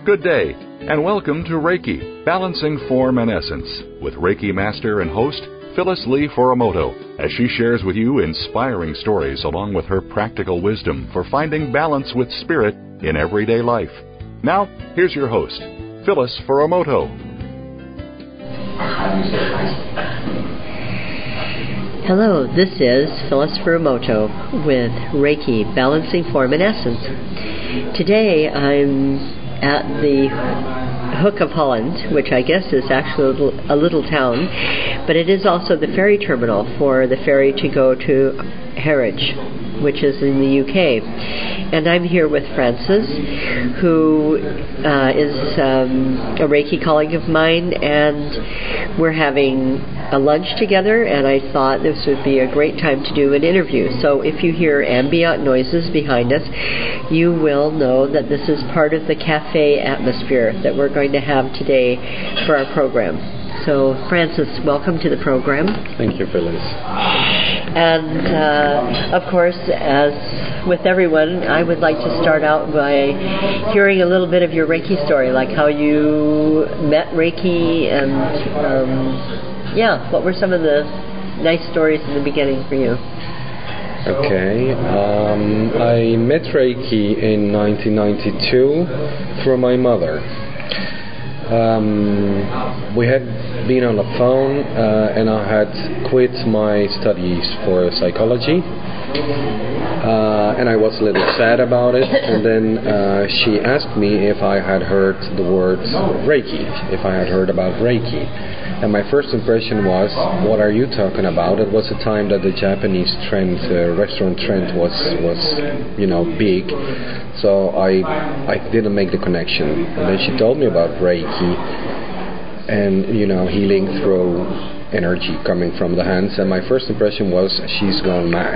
Good day, and welcome to Reiki, Balancing Form and Essence, with Reiki Master and host Phyllis Lee Furamoto, as she shares with you inspiring stories along with her practical wisdom for finding balance with spirit in everyday life. Now, here's your host, Phyllis Furamoto. Hello, this is Phyllis Furamoto with Reiki, Balancing Form and Essence. Today I'm at the Hook of Holland, which I guess is actually a little town, but it is also the ferry terminal for the ferry to go to Harwich, which is in the UK. And I'm here with Frances, who is a Reiki colleague of mine, and we're having a lunch together, and I thought this would be a great time to do an interview. So if you hear ambient noises behind us, you will know that this is part of the cafe atmosphere that we're going to have today for our program. So, Frances, welcome to the program. Thank you, Phyllis. And, of course, as with everyone, I would like to start out by hearing a little bit of your Reiki story, like how you met Reiki and, what were some of the nice stories in the beginning for you? Okay. I met Reiki in 1992 through my mother. We had been on the phone and I had quit my studies for psychology, and I was a little sad about it, and then she asked me if I had heard the word Reiki, if I had heard about Reiki. And my first impression was, what are you talking about? It was a time that the Japanese trend, restaurant trend was big. So I didn't make the connection. And then she told me about Reiki and, healing through energy coming from the hands. And my first impression was, she's gone mad.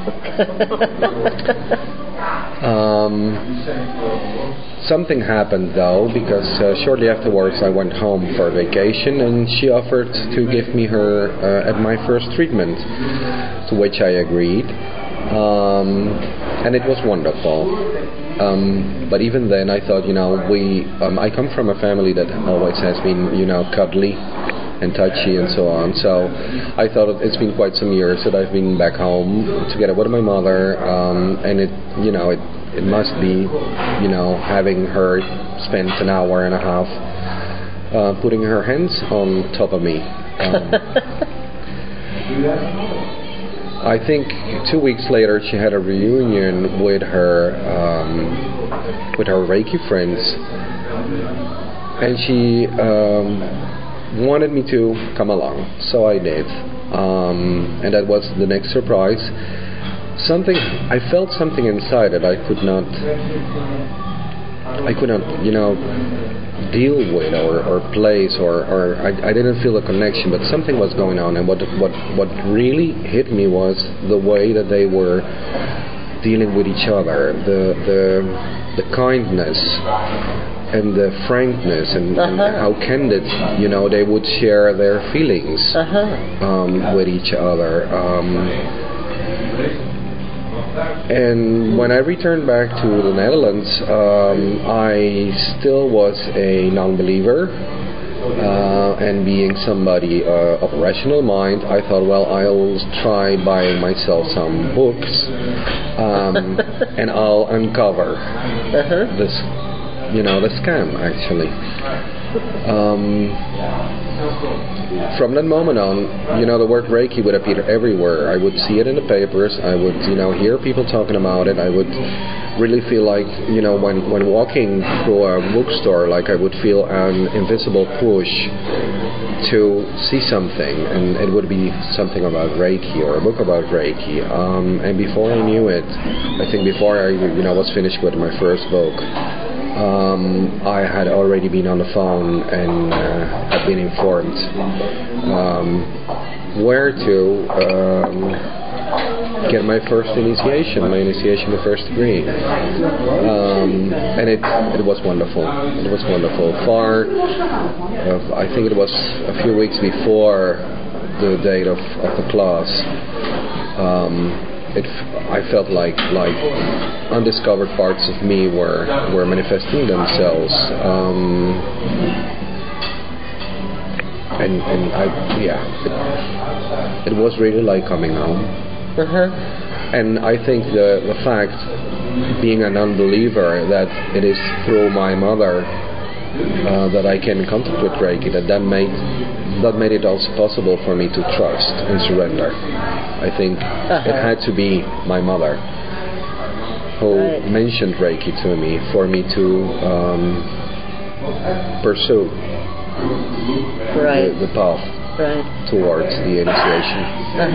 Something happened though, because shortly afterwards I went home for vacation, and she offered to give me her at my first treatment, to which I agreed, and it was wonderful. But even then I thought, I come from a family that always has been, cuddly and touchy and so on. So I thought it's been quite some years that I've been back home together with my mother, and it must be, having her spend an hour and a half putting her hands on top of me. I think 2 weeks later she had a reunion with her Reiki friends, and she wanted me to come along, so I did, and that was the next surprise. I felt something inside that I could not, deal with or place, or I didn't feel a connection, but something was going on. And what really hit me was the way that they were dealing with each other, the kindness and the frankness, and how candid, they would share their feelings with each other. And when I returned back to the Netherlands, I still was a non-believer, and being somebody of a rational mind, I thought, well, I'll try buying myself some books, and I'll uncover this, the scam, actually. From that moment on, the word Reiki would appear everywhere. I would see it in the papers. I would, hear people talking about it. I would really feel like, when walking through a bookstore, like I would feel an invisible push to see something, and it would be something about Reiki or a book about Reiki. And before I knew it, I think before I, was finished with my first book, I had already been on the phone and had been informed where to get my first initiation, the first degree, and it was wonderful. It was wonderful. I think it was a few weeks before the date of the class. I felt like undiscovered parts of me were manifesting themselves. And it was really like coming home. And I think the fact, being an unbeliever, that it is through my mother that I came in contact with Reiki, that made it also possible for me to trust and surrender. I think it had to be my mother who mentioned Reiki to me for me to pursue the path towards the initiation.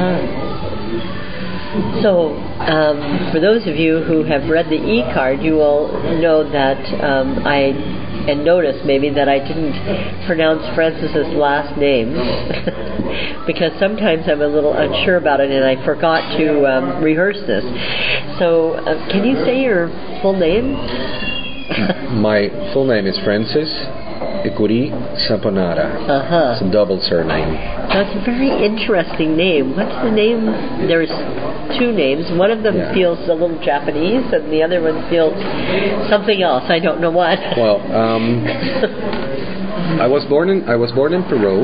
So, for those of you who have read the e-card, you will know that and notice maybe that I didn't pronounce Francis's last name because sometimes I'm a little unsure about it and I forgot to rehearse this. So, can you say your full name? My full name is Francis Ikuri Saponara. It's a double surname. That's a very interesting name. What's the name? There's two names. One of them feels a little Japanese, and the other one feels something else. I don't know what. Well, I was born in Peru.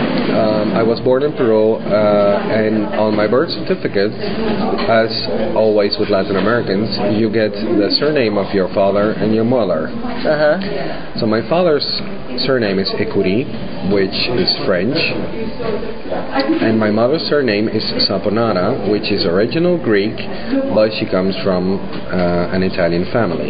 And on my birth certificate, as always with Latin Americans, you get the surname of your father and your mother. So my father's surname is Ikuri, which is French, and my mother's surname is Saponara, which is original Greek, but she comes from an Italian family.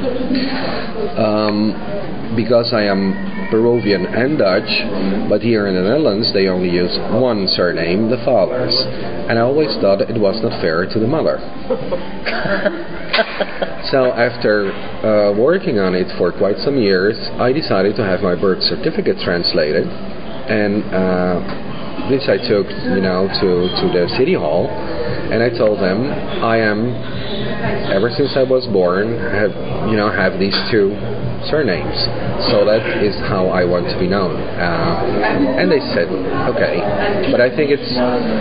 Because I am Peruvian and Dutch, but here in the Netherlands they only use one surname, the father's, and I always thought it was not fair to the mother. So after working on it for quite some years, I decided to have my birth certificate translated, and this I took, to the city hall, and I told them I am, ever since I was born, have these two surnames, so that is how I want to be known. And they said, okay, but I think it's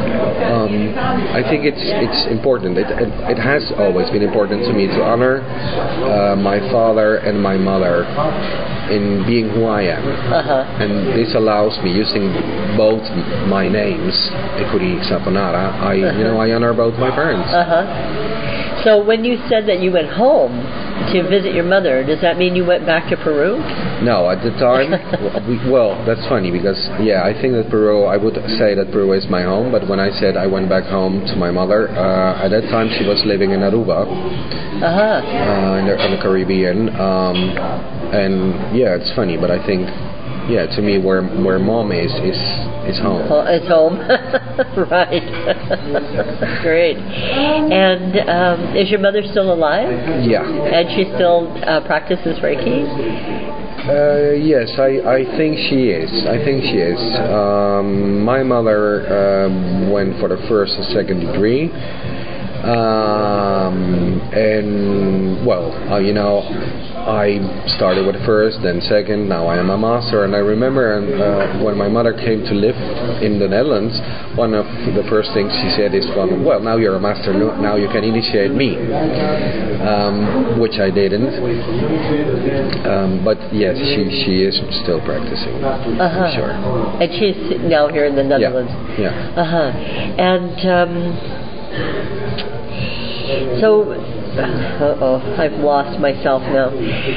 important. It has always been important to me to honor my father and my mother in being who I am, and this allows me, using both my names, Ikuri Saponara, I honor both my parents. So when you said that you went home to visit your mother, does that mean you went back to Peru? No, at the time, well, that's funny because, I think that I would say that Peru is my home, but when I said I went back home to my mother, at that time she was living in Aruba, in the Caribbean, and it's funny, but I think, to me, where mom is home. Oh, it's home. Right. Great. And is your mother still alive? Yeah. And she still practices Reiki? Yes, I think she is. My mother went for the first and second degree. I started with first, then second, now I am a master. And I remember when my mother came to live in the Netherlands, one of the first things she said is, well, now you're a master, now you can initiate me, which I didn't. But yes, she is still practicing, for sure. And she's now here in the Netherlands. Yeah. And so, I've lost myself now.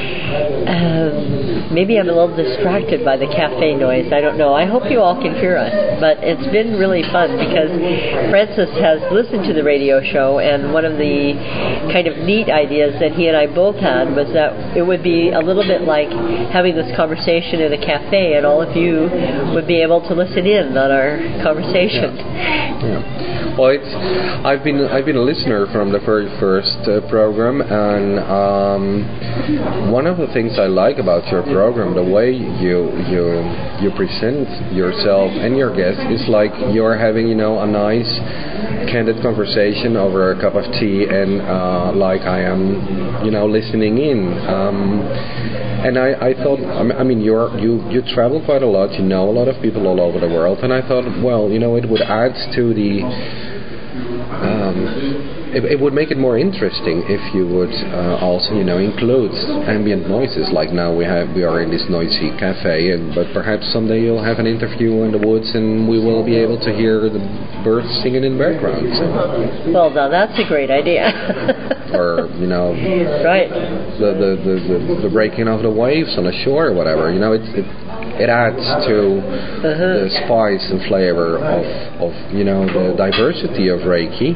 Maybe I'm a little distracted by the cafe noise. I don't know. I hope you all can hear us. But it's been really fun because Francis has listened to the radio show, and one of the kind of neat ideas that he and I both had was that it would be a little bit like having this conversation in a cafe, and all of you would be able to listen in on our conversation. Yeah. Well, I've been a listener from the very first program, and one of the things I like about your program, the way you present yourself and your guests, is like you're having a nice, candid conversation over a cup of tea, and like I am listening in. And I thought, you travel quite a lot, you know a lot of people all over the world, and I thought, well, it would add to it would make it more interesting if you would also, include ambient noises. Like now we are in this noisy cafe, but perhaps someday you'll have an interview in the woods, and we will be able to hear the birds singing in the background. So. Well, now that's a great idea. Or right. The breaking of the waves on the shore, or whatever. It adds to the spice and flavor of the diversity of Reiki,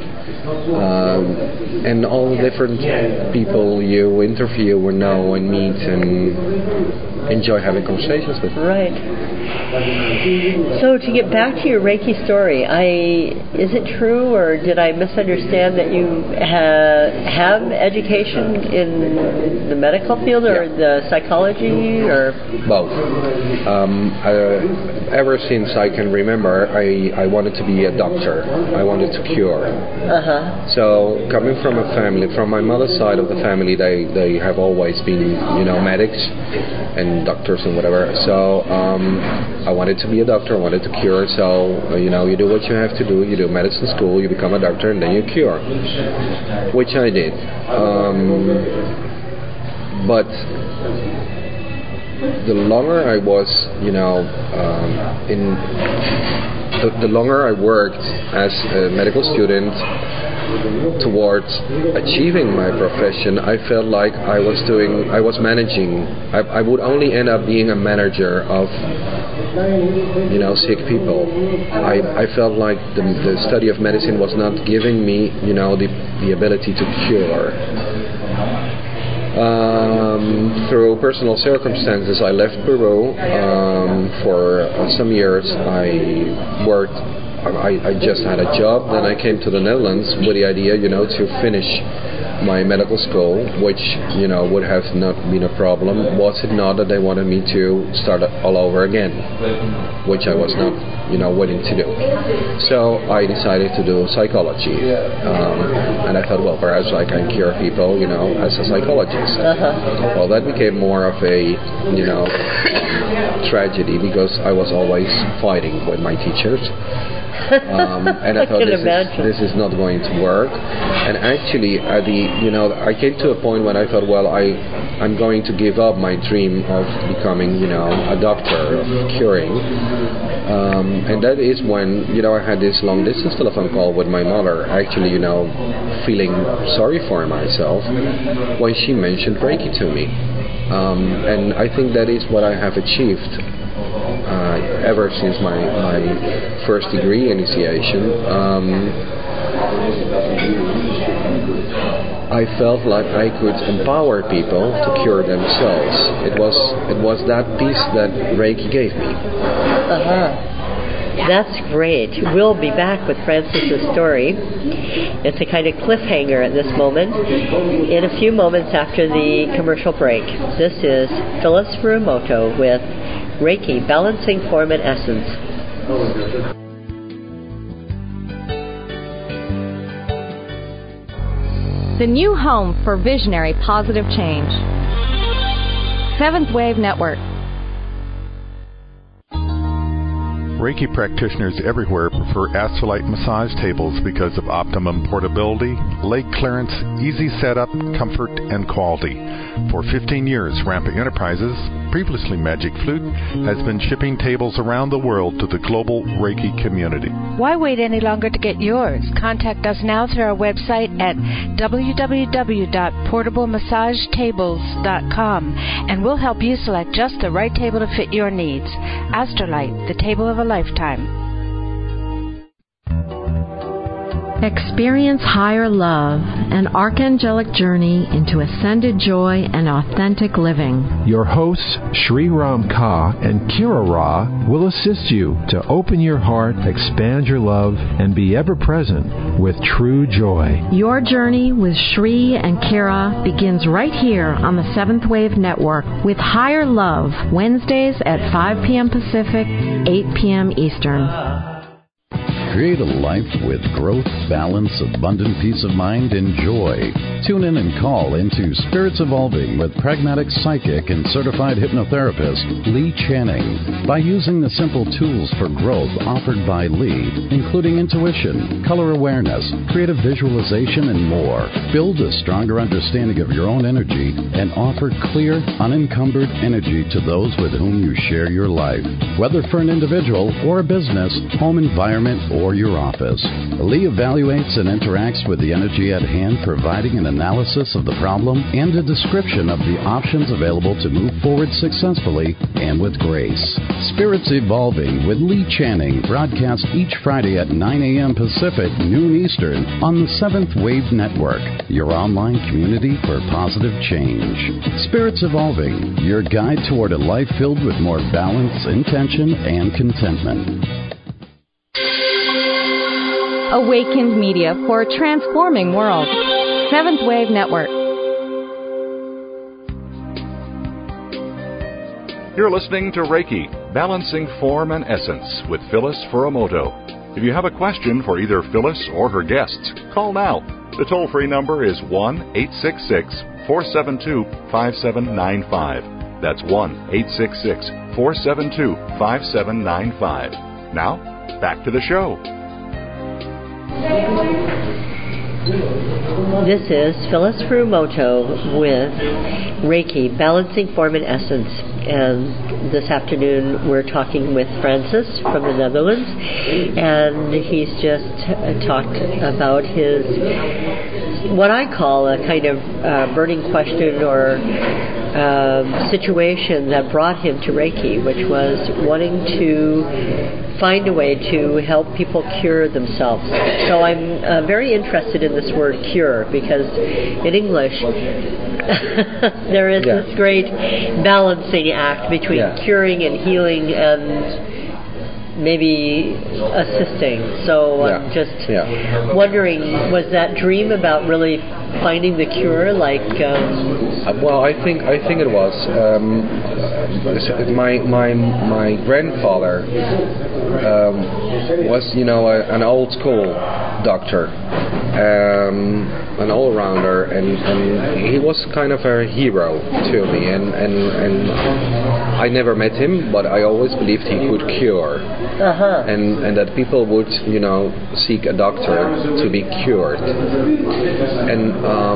and all the different people you interview or know and meet and enjoy having conversations with. Right. So to get back to your Reiki story, is it true, or did I misunderstand that you have education in the medical field or the psychology, or both? Ever since I can remember, I wanted to be a doctor. I wanted to cure. So coming from a family, from my mother's side of the family, they have always been medics and doctors and whatever. So I wanted to be a doctor. I wanted to cure. So you do what you have to do. You do medicine school. You become a doctor, and then you cure, which I did. But the longer I was, the longer I worked as a medical student towards achieving my profession, I felt like I was managing. I would only end up being a manager of, sick people. I felt like the study of medicine was not giving me, the ability to cure. Through personal circumstances, I left Peru. For some years, I worked. I just had a job. Then I came to the Netherlands with the idea, to finish my medical school, which would have not been a problem, was it not that they wanted me to start all over again, which I was not willing to do. So I decided to do psychology, and I thought, well, perhaps I can cure people as a psychologist. Well, that became more of a tragedy, because I was always fighting with my teachers. And I thought this is not going to work. And actually, I came to a point when I thought, well, I'm going to give up my dream of becoming, a doctor, of curing. And that is when, I had this long distance telephone call with my mother, actually, feeling sorry for myself when she mentioned Reiki to me. And I think that is what I have achieved. Ever since my first degree initiation, I felt like I could empower people to cure themselves. It was that piece that Reiki gave me. That's great. We'll be back with Francis's story. It's a kind of cliffhanger at this moment. In a few moments after the commercial break, this is Phyllis Furumoto with Reiki, Balancing Form and Essence. The new home for visionary positive change. Seventh Wave Network. Reiki practitioners everywhere prefer Astrolite massage tables because of optimum portability, leg clearance, easy setup, comfort, and quality. For 15 years, Ramping Enterprises, previously Magic Flute, has been shipping tables around the world to the global Reiki community. Why wait any longer to get yours? Contact us now through our website at www.portablemassagetables.com, and we'll help you select just the right table to fit your needs. Astrolite, the table of a lifetime. Experience higher love, an archangelic journey into ascended joy and authentic living. Your hosts, Sri Ram Ka and Kira Ra, will assist you to open your heart, expand your love, and be ever present with true joy. Your journey with Sri and Kira begins right here on the Seventh Wave Network with Higher Love, Wednesdays at 5 p.m. Pacific, 8 p.m. Eastern. Create a life with growth, balance, abundant peace of mind, and joy. Tune in and call into Spirits Evolving with pragmatic psychic and certified hypnotherapist Lee Channing. By using the simple tools for growth offered by Lee, including intuition, color awareness, creative visualization, and more, build a stronger understanding of your own energy and offer clear, unencumbered energy to those with whom you share your life, whether for an individual or a business, home environment, or your office. Lee evaluates and interacts with the energy at hand, providing an analysis of the problem and a description of the options available to move forward successfully and with grace. Spirits Evolving with Lee Channing broadcast each Friday at 9 a.m. Pacific, noon Eastern on the 7th Wave Network, your online community for positive change. Spirits Evolving, your guide toward a life filled with more balance, intention, and contentment. Awakened Media for a transforming world. 7th Wave Network. You're listening to Reiki, Balancing Form and Essence with Phyllis Furumoto. If you have a question for either Phyllis or her guests, call now. The toll-free number is 1-866-472-5795. That's 1-866-472-5795. Now, back to the show. This is Phyllis Furumoto with Reiki, Balancing Form and Essence. And this afternoon we're talking with Francis from the Netherlands, and he's just talked about his, what I call a kind of burning question or situation that brought him to Reiki, which was wanting to find a way to help people cure themselves. So I'm very interested in this word cure, because in English there is this great balancing act between curing and healing and maybe assisting. So I'm just wondering, was that dream about really finding the cure? Well, I think it was. My grandfather was, an old school doctor, an all-rounder, and he was kind of a hero to me. And I never met him, but I always believed he could cure. And that people would, seek a doctor to be cured. And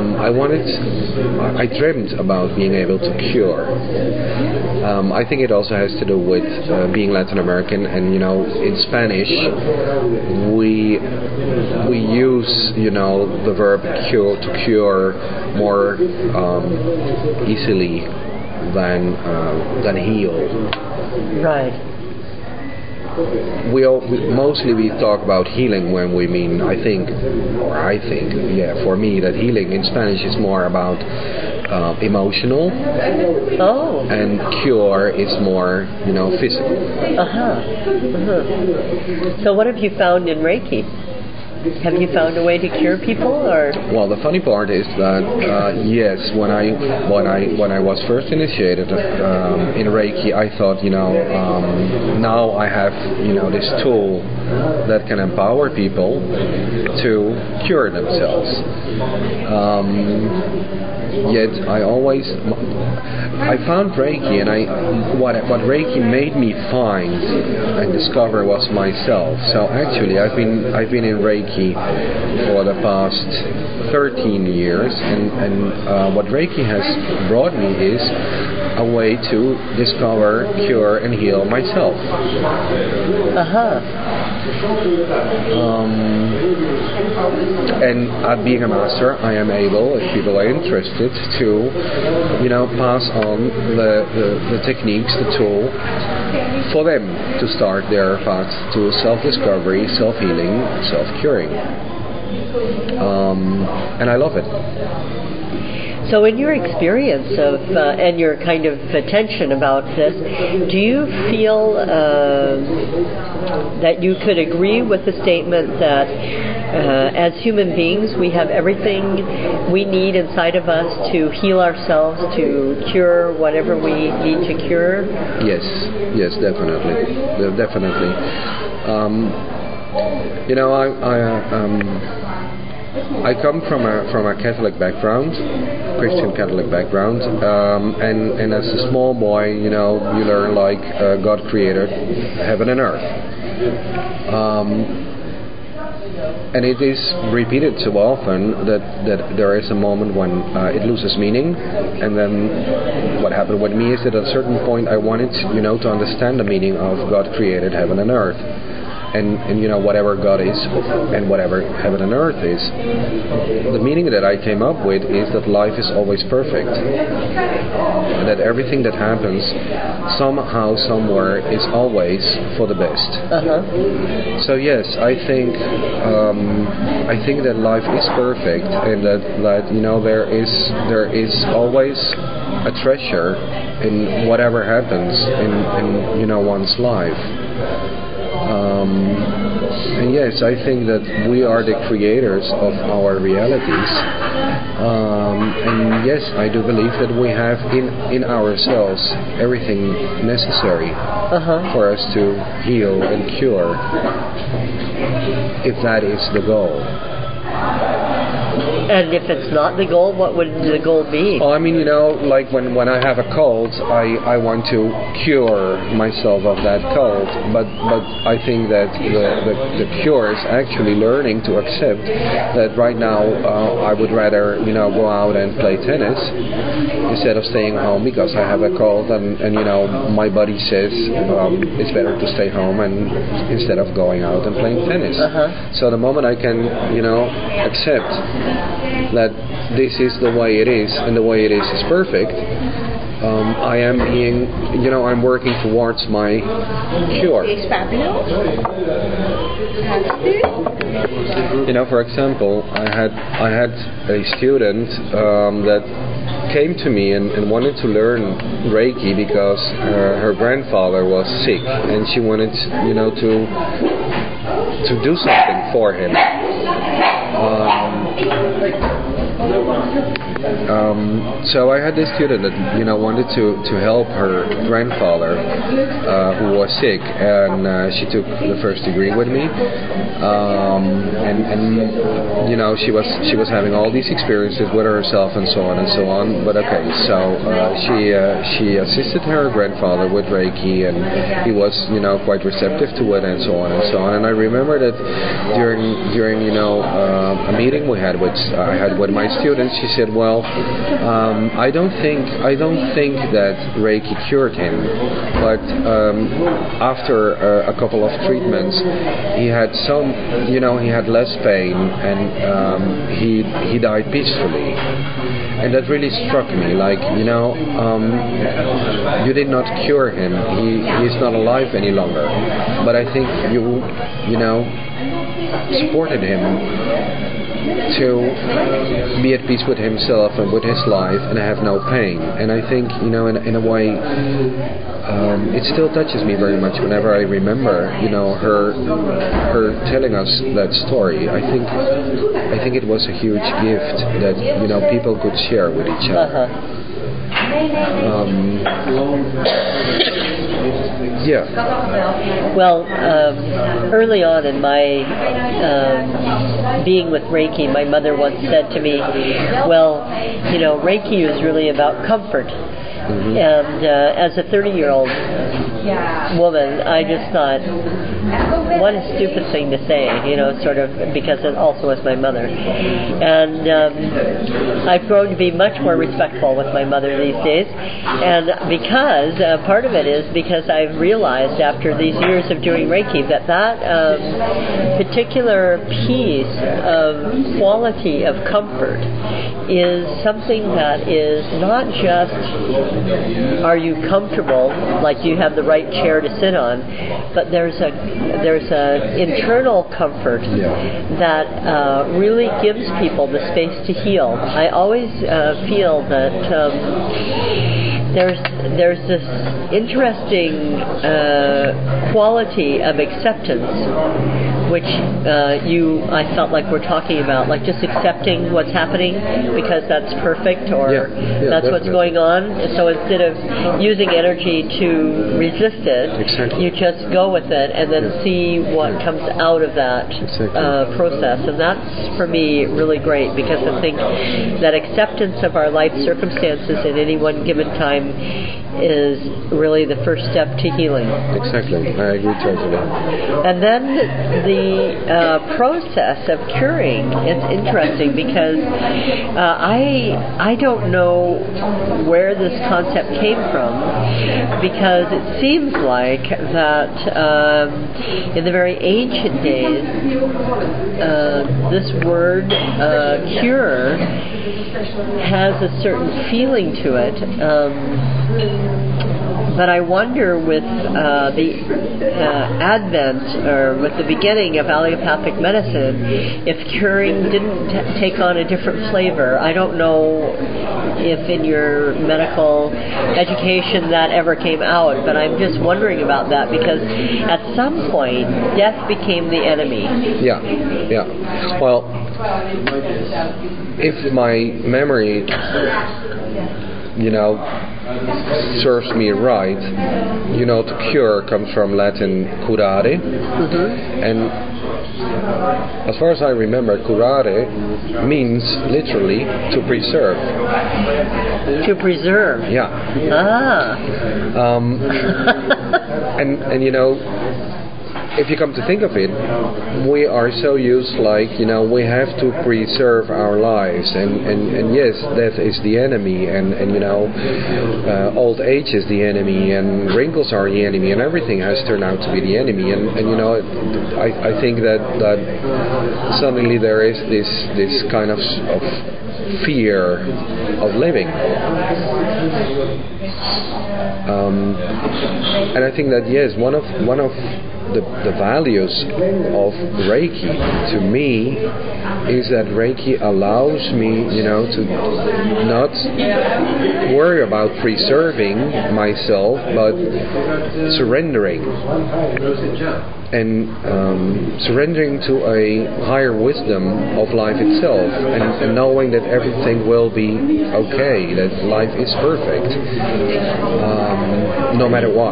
I dreamt about being able to cure. I think it also has to do with being Latin American, and in Spanish we use the verb cure to cure more easily than heal. Right. We mostly talk about healing when we mean, I think, for me, that healing in Spanish is more about emotional, and cure is more, physical. So what have you found in Reiki? Have you found a way to cure people, or? Well, the funny part is that yes, when I was first initiated in Reiki, I thought, now I have this tool that can empower people to cure themselves. Yet I found Reiki, and what Reiki made me find and discover was myself. So actually, I've been in Reiki for the past 13 years, and what Reiki has brought me is a way to discover, cure, and heal myself. And being a master, I am able, if people are interested, to pass on the techniques, the tool, for them to start their path to self-discovery, self-healing, self-curing. And I love it. So in your experience of and your kind of attention about this, do you feel that you could agree with the statement that as human beings we have everything we need inside of us to heal ourselves, to cure whatever we need to cure? Yes, definitely. I come from a Catholic background, Christian Catholic background, and as a small boy, you learn like God created heaven and earth. And it is repeated so often that there is a moment when it loses meaning, and then what happened with me is that at a certain point I wanted to understand the meaning of God created heaven and earth. And whatever God is and whatever heaven and earth is, the meaning that I came up with is that life is always perfect, and that everything that happens somehow, somewhere is always for the best. So yes, I think that life is perfect, and that there is always a treasure in whatever happens in one's life. And yes, I think that we are the creators of our realities. And yes, I do believe that we have in ourselves everything necessary for us to heal and cure, if that is the goal. And if it's not the goal, what would the goal be? Oh, I mean, like when I have a cold, I want to cure myself of that cold. But I think that the cure is actually learning to accept that right now I would rather go out and play tennis instead of staying home because I have a cold, and my body says it's better to stay home and instead of going out and playing tennis. So the moment I can accept that this is the way it is, and the way it is perfect, I am being, I'm working towards my cure. For example, I had a student that came to me and wanted to learn Reiki because her grandfather was sick, and she wanted, to do something for him. So I had this student that wanted to help her grandfather who was sick, and she took the first degree with me, and she was having all these experiences with herself and so on and so on. But okay, so she assisted her grandfather with Reiki, and he was quite receptive to it and so on and so on. And I remember that during a meeting I had with my students, she said, well, I don't think that Reiki cured him, but after a couple of treatments, he had he had less pain, and he died peacefully. And that really struck me, like, you did not cure him. He is not alive any longer. But I think you supported him to be at peace with himself and with his life and have no pain. And I think, in a way, it still touches me very much whenever I remember, her telling us that story. I think it was a huge gift that, people could share with each other. Yeah. Well, early on in my being with Reiki, my mother once said to me, well, Reiki is really about comfort. And as a 30-year-old woman, I just thought, what a stupid thing to say, sort of, because it also was my mother. And I've grown to be much more respectful with my mother these days. And because, part of it is because I've realized after these years of doing Reiki that particular piece of quality of comfort is something that is not just, are you comfortable, like you have the right chair to sit on, but there's a internal comfort that really gives people the space to heal. I always feel that there's this interesting quality of acceptance, which I felt like we're talking about, like just accepting what's happening because that's perfect or that's what's going on. So instead of using energy to resist it, you just go with it and then see what comes out of that process. And that's, for me, really great, because I think that acceptance of our life circumstances at any one given time is really the first step to healing. Exactly. I agree totally. And then the process of curing is interesting, because I don't know where this concept came from, because it seems like that in the very ancient days, this word cure has a certain feeling to it. But I wonder, with the advent, or with the beginning of allopathic medicine, if curing didn't take on a different flavor. I don't know if in your medical education that ever came out, but I'm just wondering about that, because at some point, death became the enemy. Yeah. Well, if my memory, serves me right, to cure comes from Latin curare, and as far as I remember, curare means literally to preserve. To preserve? Yeah. And if you come to think of it, we are so used, we have to preserve our lives, and yes, death is the enemy, and old age is the enemy, and wrinkles are the enemy, and everything has turned out to be the enemy, and I think that suddenly there is this kind of fear of living. And I think that, yes, one of the values of Reiki to me is that Reiki allows me, to not worry about preserving myself, but surrendering. And surrendering to a higher wisdom of life itself, and knowing that everything will be okay, that life is perfect, no matter what.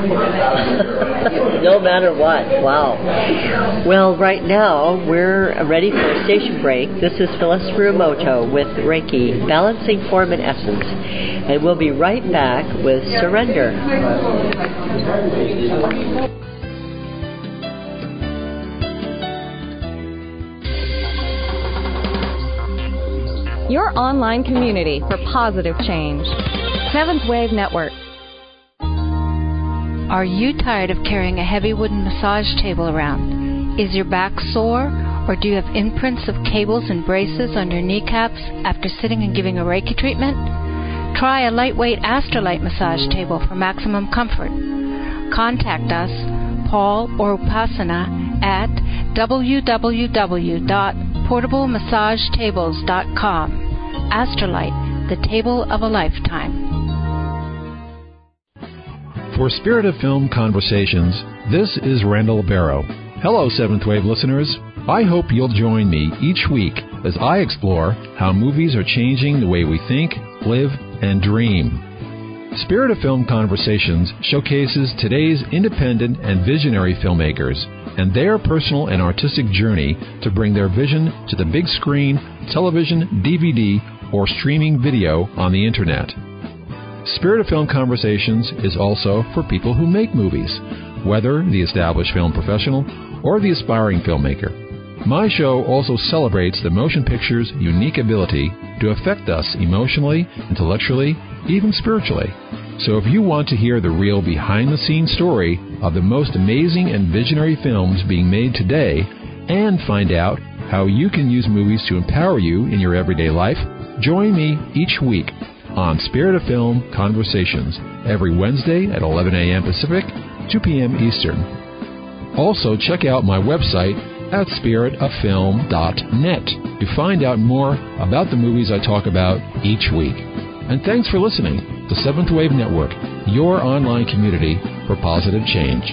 No matter what. Wow. Well, right now we're ready for a station break. This is Phyllis Furumoto with Reiki, Balancing Form and Essence, and we'll be right back with Surrender. Your online community for positive change. Seventh Wave Network. Are you tired of carrying a heavy wooden massage table around? Is your back sore, or do you have imprints of cables and braces on your kneecaps after sitting and giving a Reiki treatment? Try a lightweight Astrolite massage table for maximum comfort. Contact us, Paul or Upasana, at www.portablemassagetables.com. Astrolite, the table of a lifetime. For Spirit of Film Conversations, this is Randall Barrow. Hello, Seventh Wave listeners. I hope you'll join me each week as I explore how movies are changing the way we think, live, and dream. Spirit of Film Conversations showcases today's independent and visionary filmmakers and their personal and artistic journey to bring their vision to the big screen, television, DVD, or streaming video on the internet. Spirit of Film Conversations is also for people who make movies, whether the established film professional or the aspiring filmmaker. My show also celebrates the motion picture's unique ability to affect us emotionally, intellectually, even spiritually. So if you want to hear the real behind-the-scenes story of the most amazing and visionary films being made today, and find out how you can use movies to empower you in your everyday life, join me each week on Spirit of Film Conversations every Wednesday at 11 a.m. Pacific, 2 p.m. Eastern. Also, check out my website at spiritoffilm.net to find out more about the movies I talk about each week. And thanks for listening to Seventh Wave Network, your online community for positive change.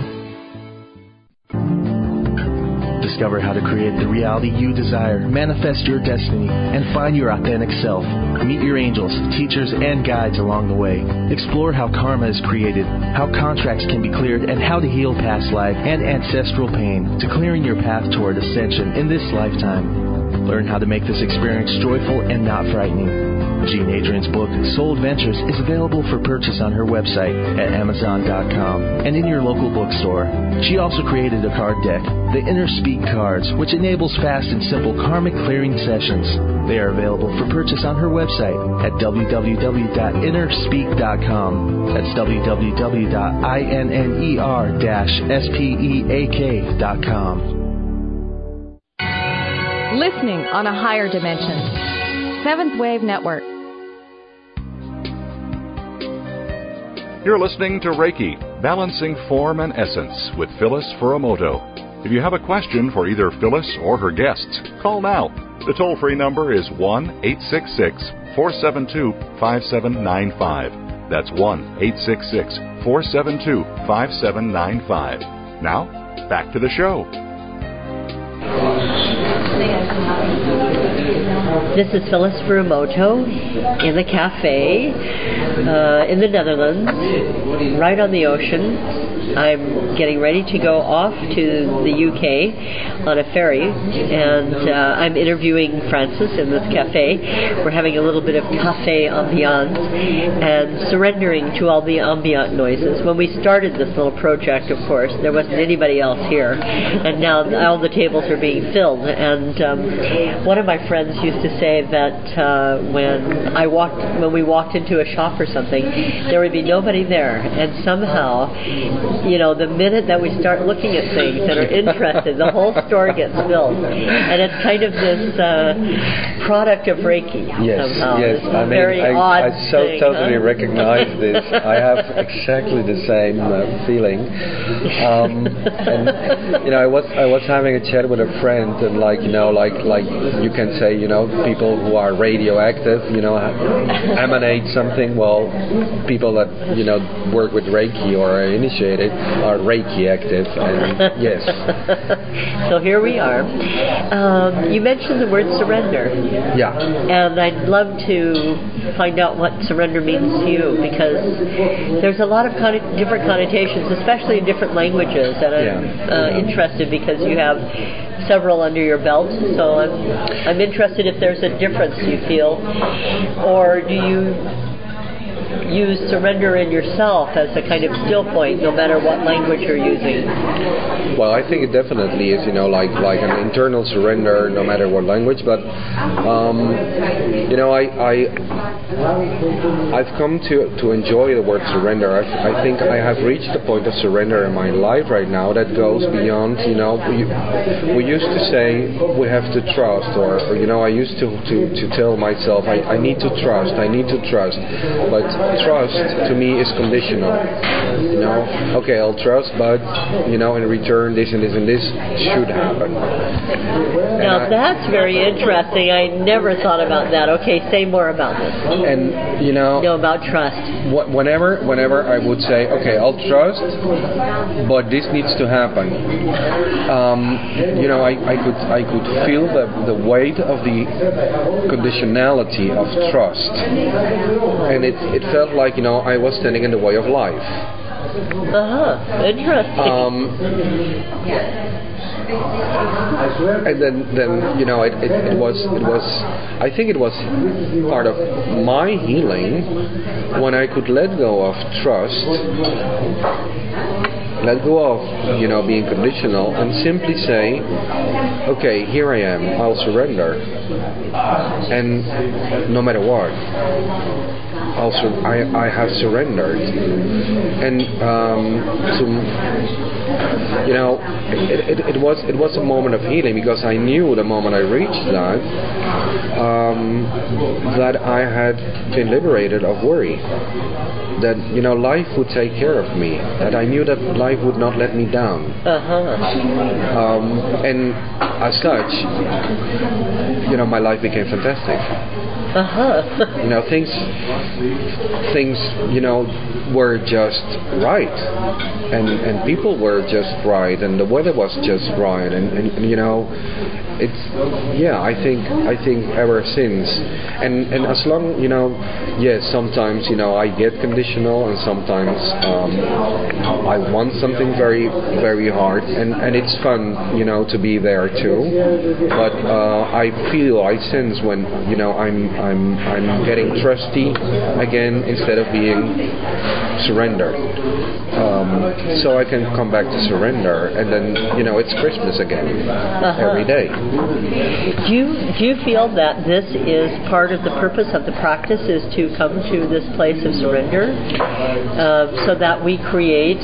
Discover how to create the reality you desire, manifest your destiny, and find your authentic self. Meet your angels, teachers, and guides along the way. Explore how karma is created, how contracts can be cleared, and how to heal past life and ancestral pain to clearing your path toward ascension in this lifetime. Learn how to make this experience joyful and not frightening. Jean Adrian's book, Soul Adventures, is available for purchase on her website at Amazon.com and in your local bookstore. She also created a card deck, the Inner Speak cards, which enables fast and simple karmic clearing sessions. They are available for purchase on her website at www.innerspeak.com. That's www.inner-speak.com. Listening on a higher dimension. Seventh Wave Network. You're listening to Reiki, Balancing Form and Essence with Phyllis Furumoto. If you have a question for either Phyllis or her guests, call now. The toll-free number is 1-866-472-5795. That's 1-866-472-5795. Now, back to the show. This is Phyllis Furumoto in the cafe in the Netherlands, right on the ocean. I'm getting ready to go off to the UK on a ferry, and I'm interviewing Francis in this cafe. We're having a little bit of cafe ambiance and surrendering to all the ambient noises. When we started this little project, of course, there wasn't anybody else here, and now all the tables are being filled. And one of my friends used to say that when we walked into a shop or something, there would be nobody there, and somehow, you know, the minute that we start looking at things that are interested, the whole store gets filled. And it's kind of this product of Reiki somehow. Yes, I mean, very odd I so thing, totally recognize this. I have exactly the same feeling. And you know, I was having a chat with a friend, and like you you can say, you know, people who are radioactive, you know, emanate something. Well, people that, you know, work with Reiki or are initiated are Reiki active, and yes. So here we are. You mentioned the word surrender. Yeah. And I'd love to find out what surrender means to you, because there's a lot of different connotations, especially in different languages, and I'm interested because you have several under your belt, so I'm interested if there's a difference you feel, or do you use surrender in yourself as a kind of still point, no matter what language you're using? Well, I think it definitely is, you know, like an internal surrender, no matter what language. But you know, I've come to enjoy the word surrender. I think I have reached the point of surrender in my life right now that goes beyond, you know, we used to say we have to trust, or you know, I used to tell myself I need to trust, but trust to me is conditional. You know, okay, I'll trust, but you know, in return, this and this and this should happen. Now that's very interesting. I never thought about that. Okay, say more about this. And you know about trust. Whenever I would say, okay, I'll trust, but this needs to happen. You know, I could feel the weight of the conditionality of trust, and it felt like, you know, I was standing in the way of life. Interesting. And then you know, it was I think it was part of my healing when I could let go of trust, let go of, you know, being conditional, and simply say, okay, here I am, I'll surrender, and no matter what. I have surrendered, and it was a moment of healing, because I knew the moment I reached that I had been liberated of worry. That life would take care of me. That I knew that life would not let me down. And as such, my life became fantastic. Things were just right, and people were just right, and the weather was just right, and I think ever since, and as long yes, sometimes I get conditional, and sometimes I want something very, very hard, and it's fun to be there too, but I sense when I'm getting trusty again instead of being surrendered. So I can come back to surrender, and then it's Christmas again every day. Do you feel that this is part of the purpose of the practice, is to come to this place of surrender, so that we create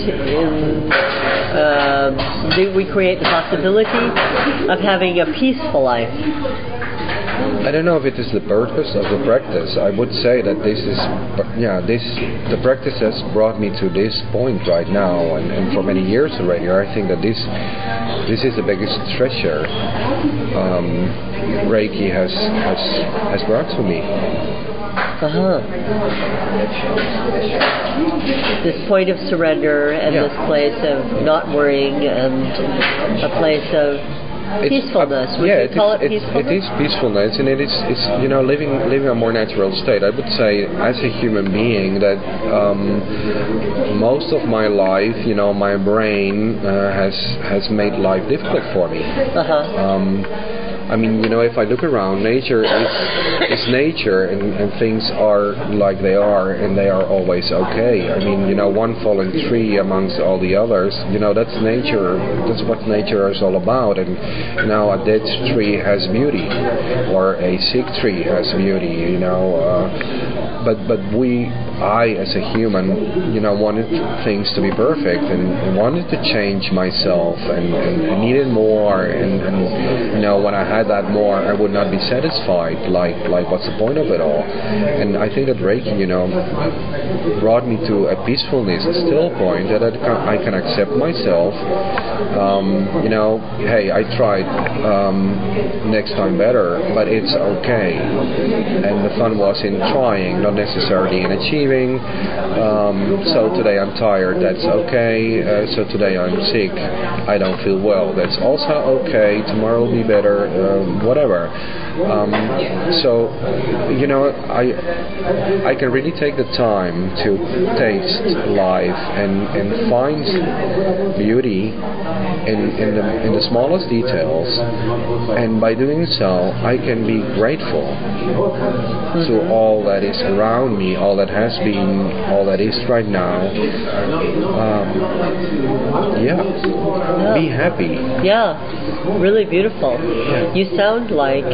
the possibility of having a peaceful life? I don't know if it is the purpose of the practice. I would say that the practice has brought me to this point right now, and for many years already. I think that this is the biggest treasure Reiki has brought to me. This point of surrender, and this place of not worrying, and a place of peacefulness. Would you call it peacefulness? It is peacefulness, and it's living a more natural state. I would say, as a human being, that most of my life, my brain has made life difficult for me. If I look around, nature is nature, and things are like they are, and they are always okay. One fallen tree amongst all the others, that's nature. That's what nature is all about. And a dead tree has beauty, or a sick tree has beauty. But I as a human, wanted things to be perfect, and wanted to change myself, and needed more, and when I had that more, I would not be satisfied. Like what's the point of it all? And I think that Reiki, brought me to a peacefulness, a still point, that I can accept myself. Hey, I tried. Next time better, but it's okay. And the fun was in trying, not necessarily in achieving. So today I'm tired, that's okay. So today I'm sick, I don't feel well, that's also okay. Tomorrow will be better, whatever. So I can really take the time to taste life and find beauty in the smallest details, and by doing so I can be grateful to all that is around me, all that has been, all that is right now. Be happy. Really beautiful. You sound like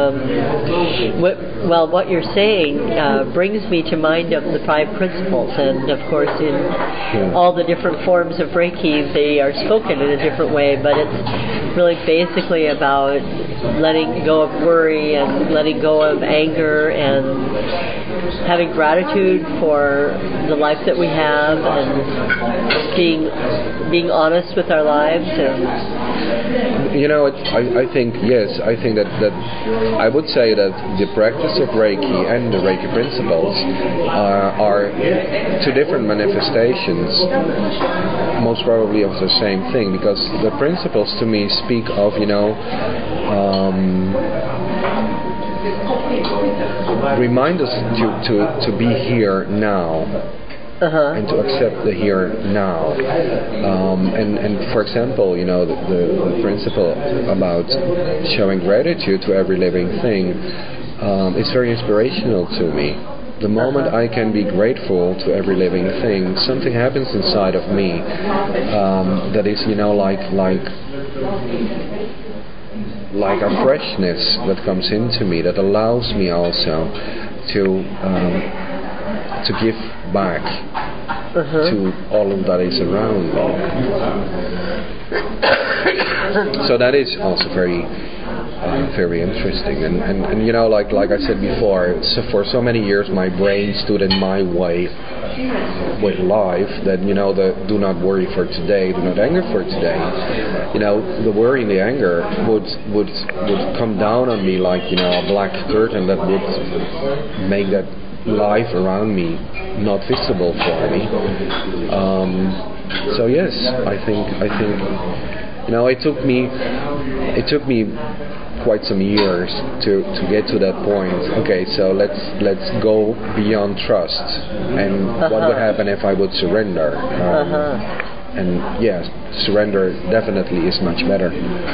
what you're saying brings me to mind of the 5 principles, and of course in all the different forms of Reiki they are spoken in a different way, but it's really basically about letting go of worry and letting go of anger and having gratitude for the life that we have, and being honest with our lives. And I think that I would say that the practice of Reiki and the Reiki principles are 2 different manifestations, most probably of the same thing, because the principles to me speak of remind us to be here now. And to accept the here now, and for example, the principle about showing gratitude to every living thing is very inspirational to me. The moment I can be grateful to every living thing, something happens inside of me that is, like a freshness that comes into me, that allows me also to give back to all of that is around me. So that is also very interesting, and you know, like I said before, so for so many years my brain stood in my way with life, that, you know, the do not worry for today, do not anger for today. You know, the worry and the anger would come down on me like, you know, a black curtain that would make that life around me not visible for me. So yes, I think you know, it took me quite some years to get to that point. Okay, so let's go beyond trust, and what would happen if I would surrender? And yes, surrender definitely is much better.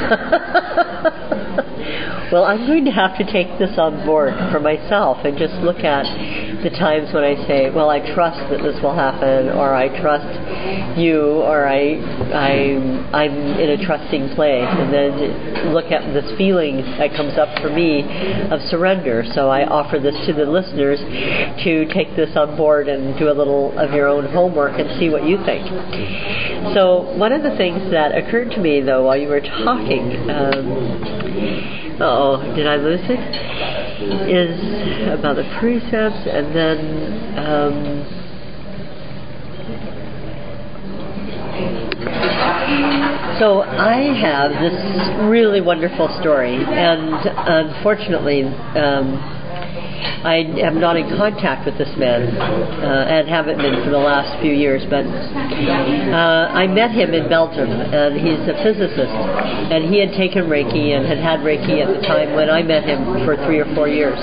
Well, I'm going to have to take this on board for myself and just look at the times when I say, well, I trust that this will happen, or I trust you, or I'm in a trusting place, and then look at this feeling that comes up for me of surrender. So I offer this to the listeners to take this on board and do a little of your own homework and see what you think. So one of the things that occurred to me, though, while you were talking, did I lose it? Is about the precepts, and then so I have this really wonderful story, and unfortunately I am not in contact with this man, and haven't been for the last few years, but I met him in Belgium, and he's a physicist, and he had taken Reiki and had Reiki at the time when I met him for 3 or 4 years.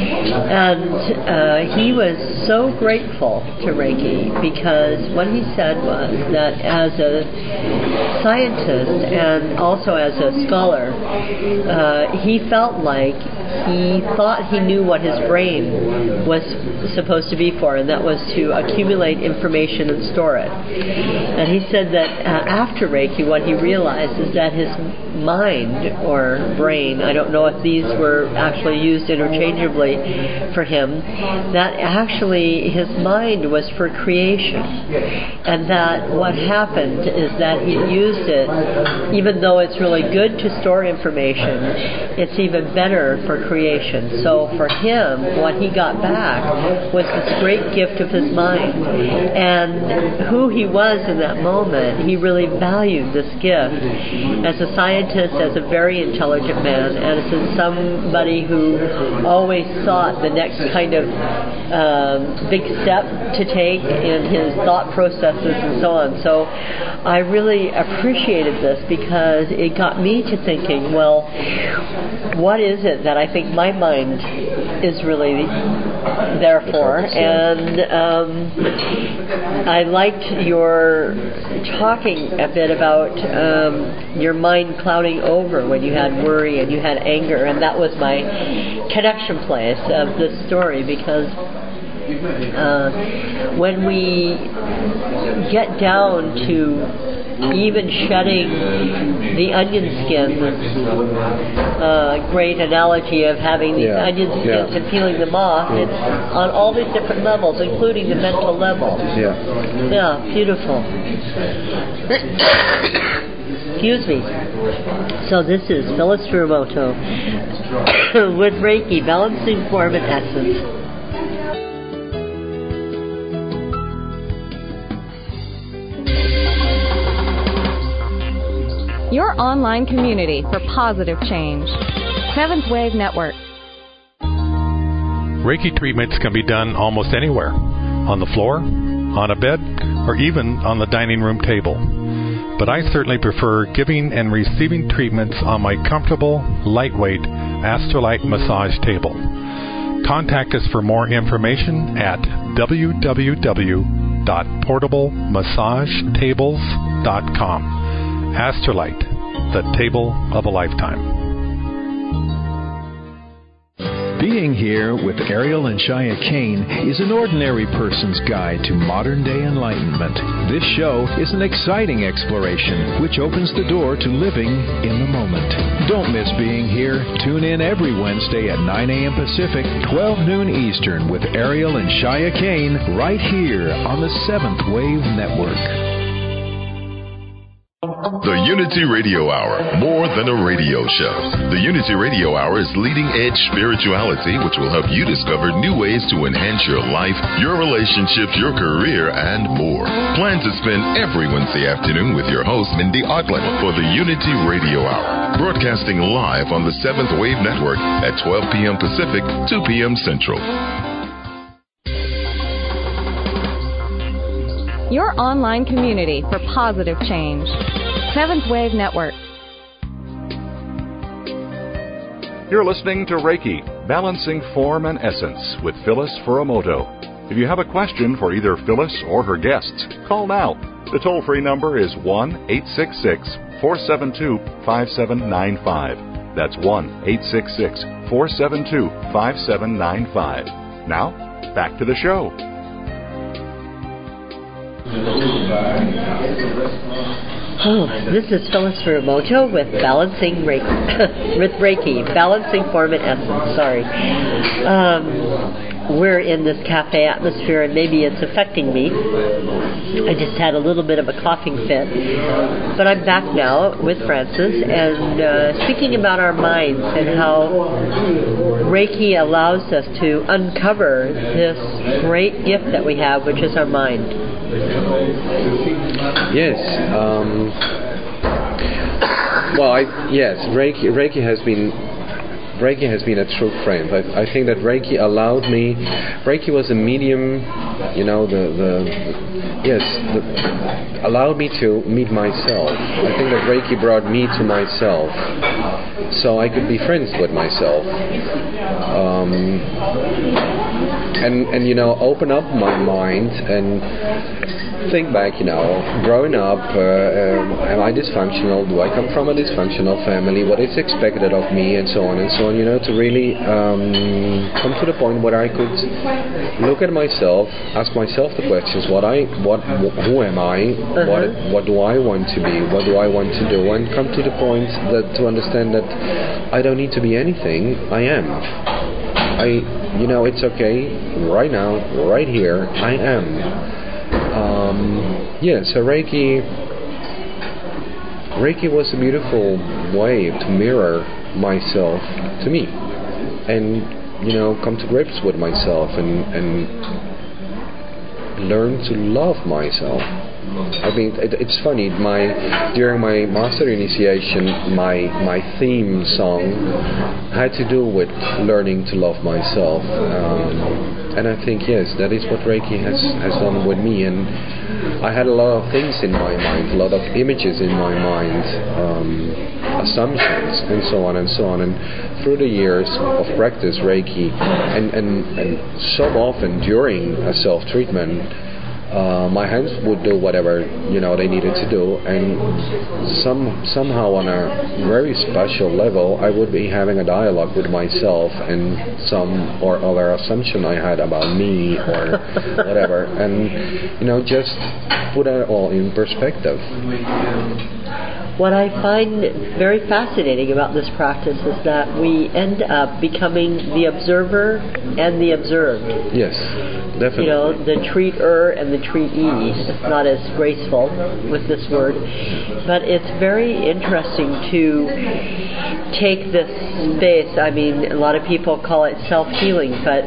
And he was so grateful to Reiki, because what he said was that as a scientist and also as a scholar, he felt like he thought he knew what his brain was supposed to be for, and that was to accumulate information and store it. And he said that after Reiki, what he realized is that his mind or brain, I don't know if these were actually used interchangeably for him, that actually his mind was for creation, and that what happened is that he used it, even though it's really good to store information, it's even better for creation. So for him, what he got back was this great gift of his mind, and who he was in that moment, he really valued this gift as a scientist, as a very intelligent man, and as somebody who always sought the next kind of big step to take in his thought processes and so on. So I really appreciated this, because it got me to thinking, well, what is it that I think my mind is really there for? And I liked your talking a bit about your mind clouding over when you had worry and you had anger, and that was my connection place of this story, because when we get down to even shedding the onion skins, great analogy of having these onion skins and peeling them off, it's on all these different levels, including the mental level. Yeah, beautiful. Excuse me. So this is Phyllis Furumoto with Reiki, Balancing Form and Essence. Your online community for positive change. Seventh Wave Network. Reiki treatments can be done almost anywhere. On the floor, on a bed, or even on the dining room table. But I certainly prefer giving and receiving treatments on my comfortable, lightweight Astrolite massage table. Contact us for more information at www.portablemassagetables.com. Astrolite, the table of a lifetime. Being Being Here with Ariel and Shia Kane is an ordinary person's guide to modern-day enlightenment. This show is an exciting exploration which opens the door to living in the moment. Don't miss Being Here. Tune in every Wednesday at 9 a.m. Pacific, 12 noon Eastern with Ariel and Shia Kane right here on the Seventh Wave Network. The Unity Radio Hour, more than a radio show. The Unity Radio Hour is leading-edge spirituality, which will help you discover new ways to enhance your life, your relationships, your career, and more. Plan to spend every Wednesday afternoon with your host, Mindy Ogland, for the Unity Radio Hour, broadcasting live on the Seventh Wave Network at 12 p.m. Pacific, 2 p.m. Central. Your online community for positive change. Seventh Wave Network. You're listening to Reiki, Balancing Form and Essence with Phyllis Furumoto. If you have a question for either Phyllis or her guests, call now. The toll-free number is 1-866-472-5795. That's 1-866-472-5795. Now, back to the show. This is Phyllis Furumoto with Balancing Reiki, with Reiki, Balancing Form and Essence. Sorry. We're in this cafe atmosphere, and maybe it's affecting me. I just had a little bit of a coughing fit. But I'm back now with Francis, and speaking about our minds and how Reiki allows us to uncover this great gift that we have, which is our mind. Yes. Reiki has been a true friend. I think that Reiki was a medium, allowed me to meet myself. I think that Reiki brought me to myself, so I could be friends with myself. And open up my mind and think back, growing up, am I dysfunctional? Do I come from a dysfunctional family? What is expected of me? And so on, to really come to the point where I could look at myself, ask myself the questions, who am I? What do I want to be? What do I want to do? And come to the point to understand that I don't need to be anything, I am. It's okay, right now, right here, I am. So Reiki was a beautiful way to mirror myself to me, and come to grips with myself and learn to love myself. I mean, it's funny. During my master initiation, my theme song had to do with learning to love myself, and I think that is what Reiki has done with me. And I had a lot of things in my mind, a lot of images in my mind, assumptions, and so on. And through the years of practice Reiki, and so often during a self-treatment, my hands would do whatever they needed to do, and somehow on a very special level I would be having a dialogue with myself and some or other assumption I had about me or whatever, and just put it all in perspective. What I find very fascinating about this practice is that we end up becoming the observer and the observed. Yes, definitely. The treater and the treatee. It's not as graceful with this word, but it's very interesting to take this space. I mean, a lot of people call it self-healing, but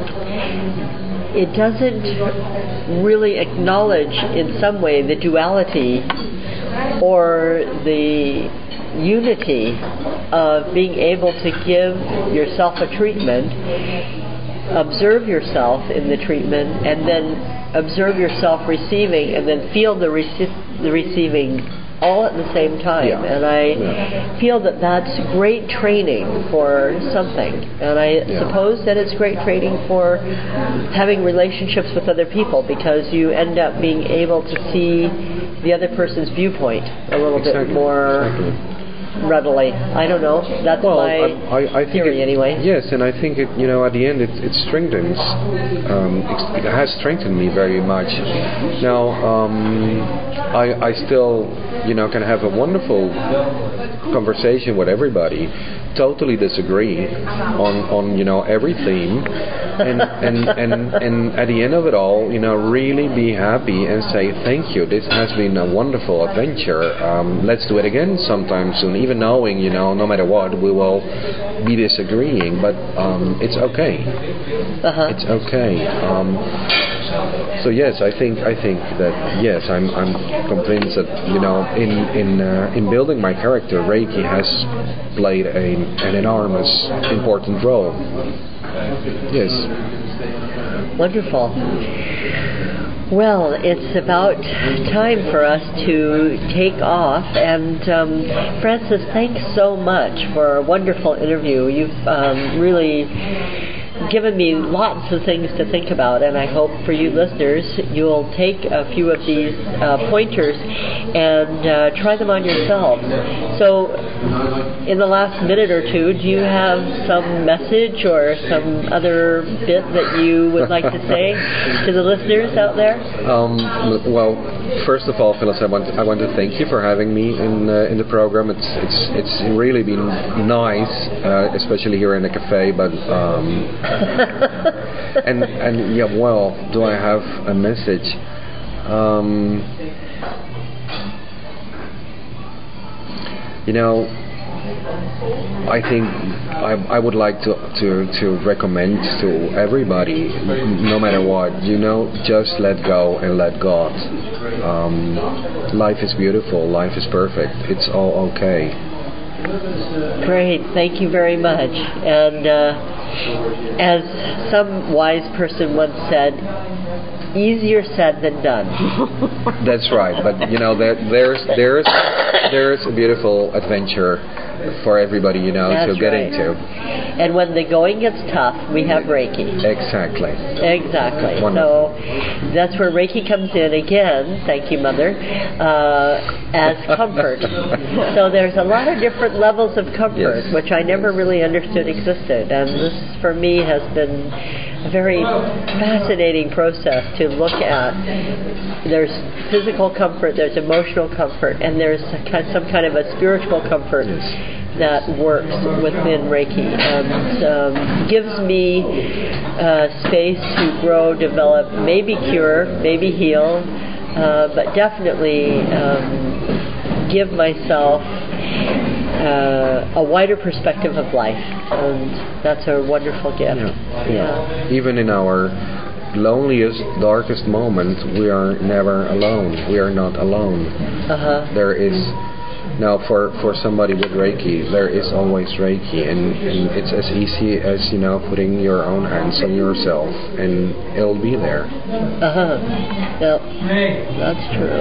it doesn't really acknowledge in some way the duality or the unity of being able to give yourself a treatment, observe yourself in the treatment, and then observe yourself receiving, and then feel the receiving all at the same time. Yeah. And I feel that that's great training for something. And I suppose that it's great training for having relationships with other people, because you end up being able to see the other person's viewpoint a little bit more readily. I don't know. That's my I think theory anyway. Yes, and I think it, at the end it strengthens. It has strengthened me very much. Now, I still, can have a wonderful conversation with everybody. Totally disagree on every theme, and at the end of it all, really be happy and say thank you. This has been a wonderful adventure. Let's do it again sometime soon. Even knowing, no matter what, we will be disagreeing, but it's okay. It's okay. So yes, I think that yes, I'm convinced that in building my character, Reiki has played an enormous important role. Yes. Wonderful. Well, it's about time for us to take off. And Francis, thanks so much for a wonderful interview. You've really given me lots of things to think about, and I hope for you listeners you'll take a few of these pointers and try them on yourselves. So in the last minute or two, do you have some message or some other bit that you would like to say to the listeners out there? Well, first of all, Phyllis, I want to thank you for having me in the program. It's really been nice, especially here in the cafe, but and yeah, well, do I have a message? I think I would like to recommend to everybody, no matter what, just let go and let God. Life is beautiful. Life is perfect. It's all okay. Great. Thank you very much. And as some wise person once said, easier said than done. That's right. But there's a beautiful adventure for everybody, That's to get right. into. And when the going gets tough, we have Reiki. Exactly. So Wonderful. that's where Reiki comes in again, thank you, Mother, as comfort. So there's a lot of different levels of comfort, yes. which I never really understood existed. And this, for me, has been a very fascinating process to look at. There's physical comfort, there's emotional comfort, and there's some kind of a spiritual comfort. Yes. That works within Reiki and gives me space to grow, develop, maybe cure, maybe heal, but definitely give myself a wider perspective of life, and that's a wonderful gift. Yeah. Even in our loneliest, darkest moment, we are never alone. We are not alone. There is. Now, for somebody with Reiki, there is always Reiki, and it's as easy as putting your own hands on yourself, and it'll be there. Yep, that's true.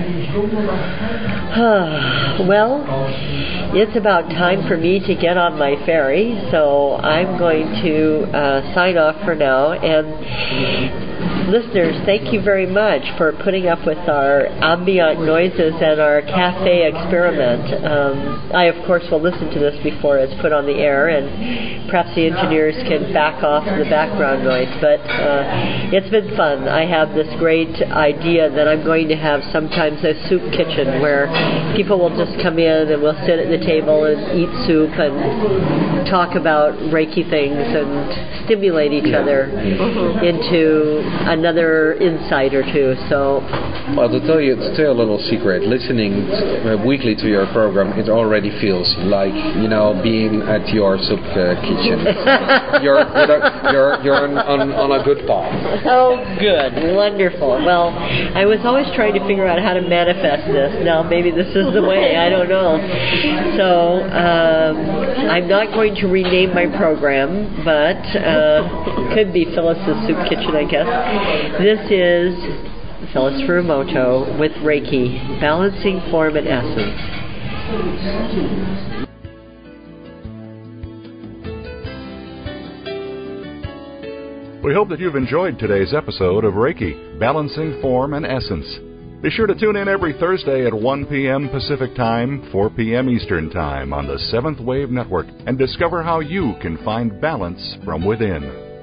Well, it's about time for me to get on my ferry, so I'm going to sign off for now. And listeners, thank you very much for putting up with our ambient noises and our cafe experiment. I, of course, will listen to this before it's put on the air, and perhaps the engineers can back off the background noise. But it's been fun. I have this great idea that I'm going to have sometimes a soup kitchen where people will just come in and we'll sit at the table and eat soup and talk about Reiki things and stimulate each other into another insight or two. So, well, to tell you a little secret, listening weekly to your program, it already feels like being at your soup kitchen. You're on a good path. Oh, good, wonderful. Well, I was always trying to figure out how to manifest this. Now maybe this is the way. I don't know. So I'm not going to rename my program, but could be Phyllis's Soup Kitchen, I guess. This is Phyllis Furumoto with Reiki, Balancing Form and Essence. We hope that you've enjoyed today's episode of Reiki, Balancing Form and Essence. Be sure to tune in every Thursday at 1 p.m. Pacific Time, 4 p.m. Eastern Time on the Seventh Wave Network and discover how you can find balance from within.